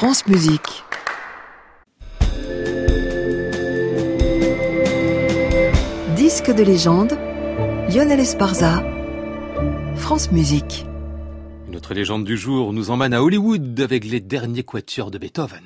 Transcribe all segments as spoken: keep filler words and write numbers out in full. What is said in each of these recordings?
France Musique. Disque de légende, Lionel Esparza, France Musique. Une autre légende du jour nous emmène à Hollywood avec les derniers quatuors de Beethoven.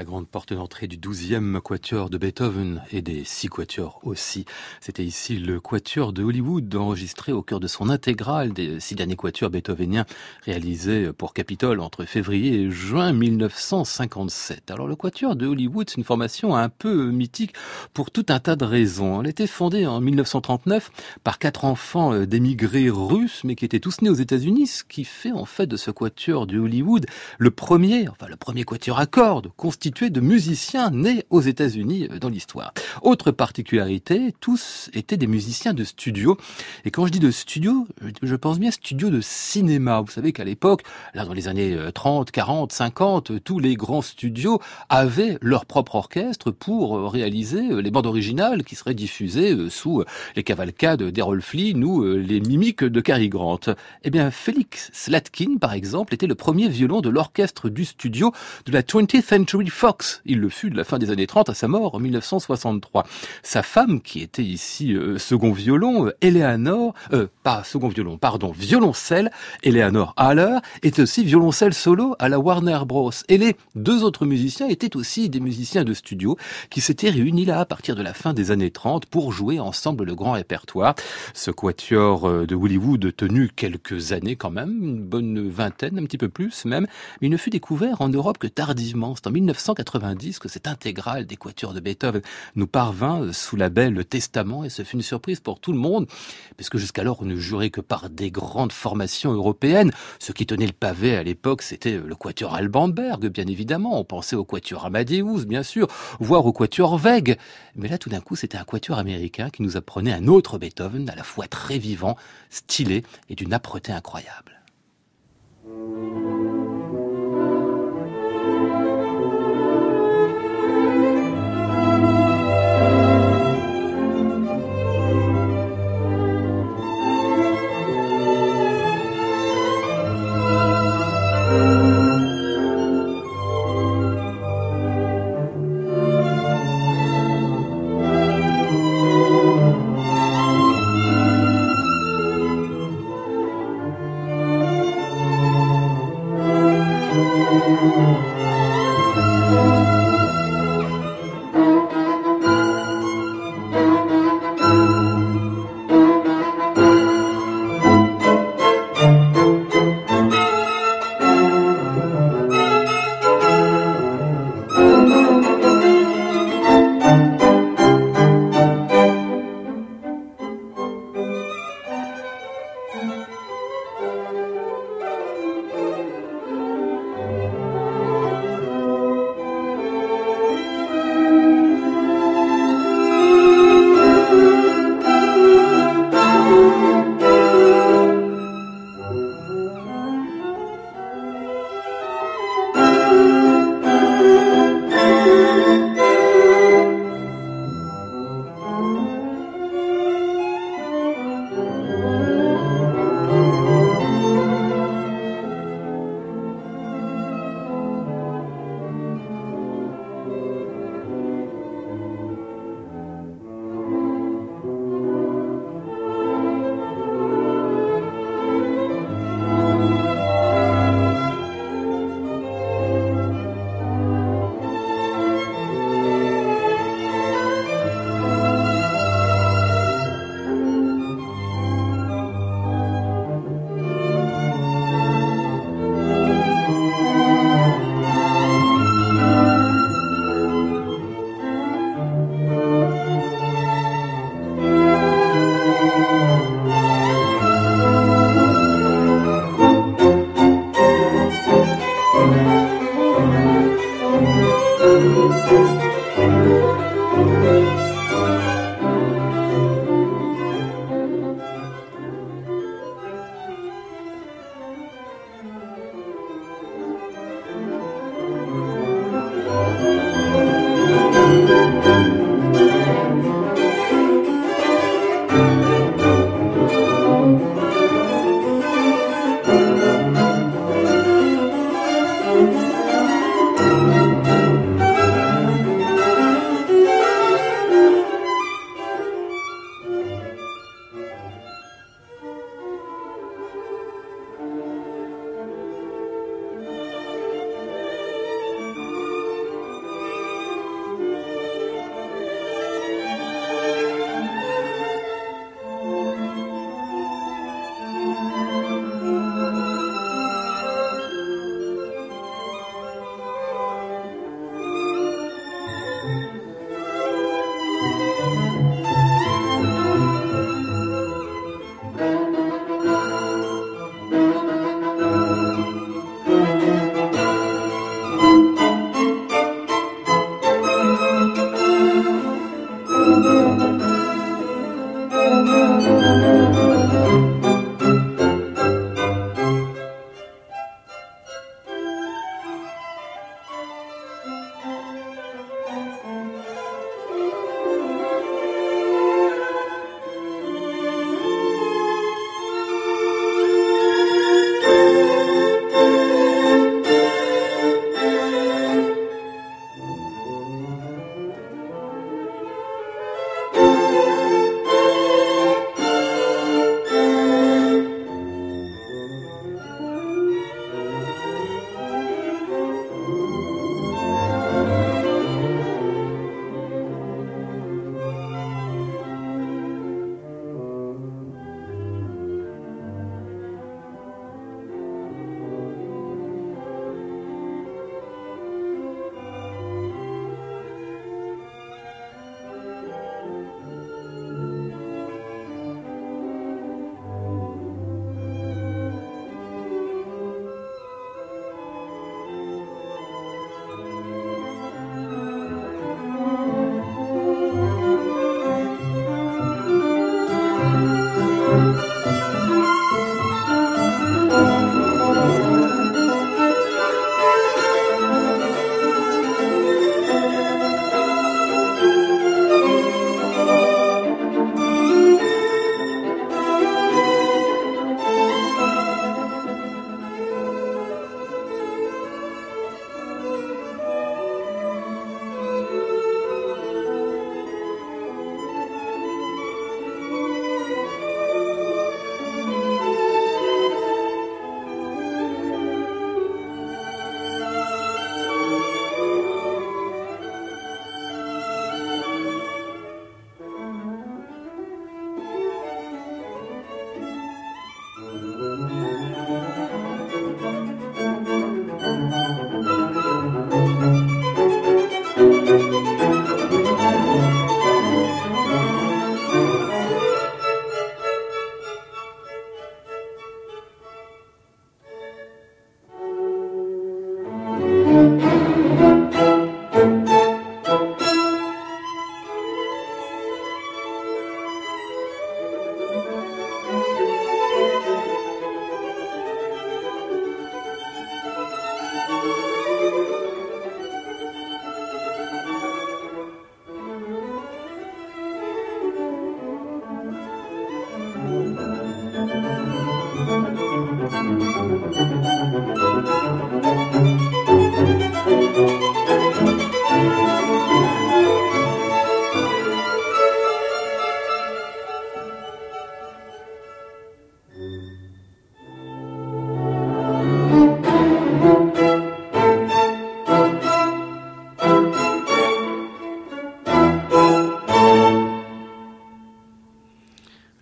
grande porte d'entrée du douzième quatuor de Beethoven et des six quatuors aussi. C'était ici le quatuor de Hollywood, enregistré au cœur de son intégrale des six derniers quatuors beethoveniens réalisés pour Capitol entre février et juin mille neuf cent cinquante-sept. Alors le quatuor de Hollywood, c'est une formation un peu mythique pour tout un tas de raisons. Elle a été fondée en mille neuf cent trente-neuf par quatre enfants d'émigrés russes, mais qui étaient tous nés aux États-Unis, ce qui fait en fait de ce quatuor de Hollywood le premier, enfin le premier quatuor à cordes constitué de musiciens nés aux États-Unis dans l'histoire. Autre particularité, tous étaient des musiciens de studio. Et quand je dis de studio, je pense bien studio de cinéma. Vous savez qu'à l'époque, là dans les années trente, quarante, cinquante, tous les grands studios avaient leur propre orchestre pour réaliser les bandes originales qui seraient diffusées sous les cavalcades d'Errol Flynn ou les mimiques de Cary Grant. Eh bien, Felix Slatkin, par exemple, était le premier violon de l'orchestre du studio de la twentieth Century Fox. Il le fut de la fin des années trente à sa mort en mille neuf cent soixante-trois. Sa femme, qui était ici euh, second violon, euh, Eleanor, euh, pas second violon, pardon, violoncelle, Eleanor Haller, était aussi violoncelle solo à la Warner Bros. Et les deux autres musiciens étaient aussi des musiciens de studio qui s'étaient réunis là à partir de la fin des années trente pour jouer ensemble le grand répertoire. Ce quatuor de Hollywood tenu quelques années quand même, une bonne vingtaine, un petit peu plus même, mais il ne fut découvert en Europe que tardivement. C'est en mille neuf cent quatre-vingt-dix que cette intégrale des quatuors de Beethoven nous parvint sous label Testament, et ce fut une surprise pour tout le monde, puisque jusqu'alors on ne jurait que par des grandes formations européennes. Ce qui tenait le pavé à l'époque, c'était le quatuor Alban Berg, bien évidemment. On pensait au quatuor Amadeus, bien sûr, voire au quatuor Wegg. Mais là, tout d'un coup, c'était un quatuor américain qui nous apprenait un autre Beethoven, à la fois très vivant, stylé et d'une âpreté incroyable.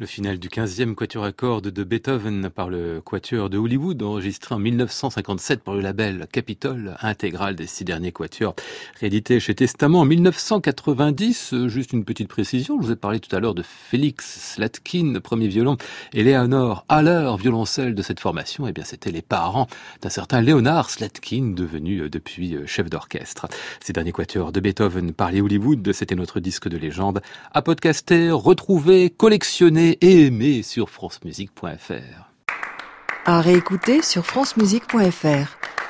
final du quinzième quatuor à cordes de Beethoven par le quatuor de Hollywood, enregistré en mille neuf cent cinquante-sept pour le label Capitol, intégrale des six derniers quatuors, réédité chez Testament en mille neuf cent quatre-vingt-dix. Juste une petite précision, je vous ai parlé tout à l'heure de Félix Slatkin, premier violon, et Léonore Haller, violoncelle de cette formation. Eh bien, c'était les parents d'un certain Léonard Slatkin, devenu depuis chef d'orchestre. Ces derniers quatuors de Beethoven par les Hollywood, c'était notre disque de légende, à podcaster, retrouver, collectionner et aimer sur francemusique point f r. À réécouter sur francemusique point f r.